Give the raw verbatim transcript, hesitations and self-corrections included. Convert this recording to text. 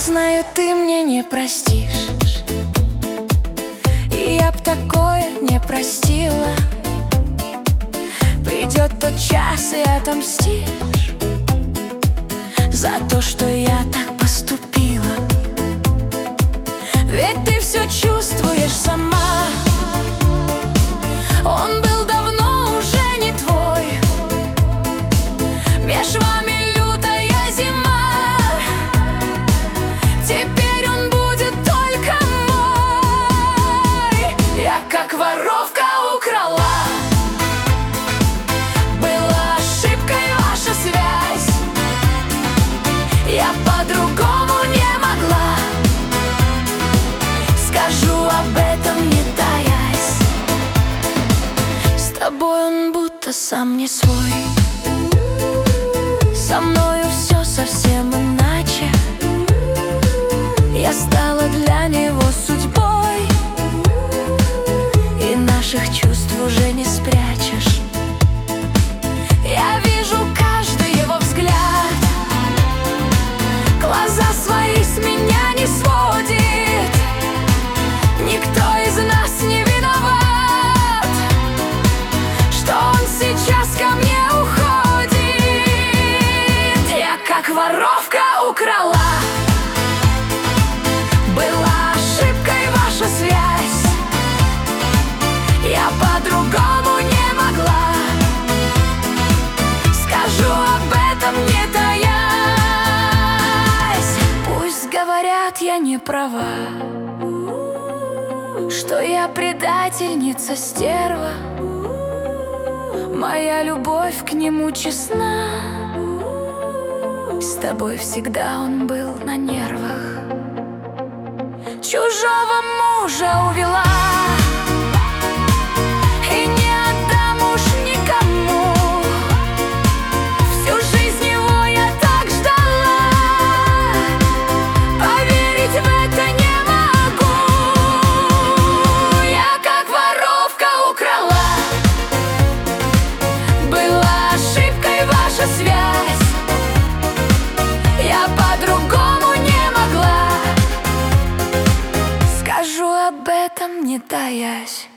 знаю, ты мне не простишь, и я б такое не простила. Придет тот час, и отомстишь за то, что я так поступила. Ведь ты все чувствуешь сама. Он был давно уже не твой. Меж вами лютая зима. Теперь он будет только мой. Я как воровка украла. Была ошибкой ваша связь. Я по-другому не могла. Скажу об этом, не таясь. С тобой он будто сам не свой. Со мною все совсем иначе. Я стала для него судьбой, и наших чувств уже не спрячешь. Я вижу каждый его взгляд. Глаза свои с меня не сводит. Никто из нас не виноват, что он сейчас ко мне уходит. Я как воровка украла. Была ошибкой ваша связь. Я по-другому не могла. Скажу об этом, не таясь. Пусть говорят, я не права, что я предательница, стерва. Моя любовь к нему честна. С тобой всегда он был на нервах. Чужого мужа увела, и не отдам уж никому. Всю жизнь его я так ждала. Поверить в это не могу. Я как воровка украла. Была ошибкой ваша связь. Я по-другому не могла. Скажу об этом, не таясь.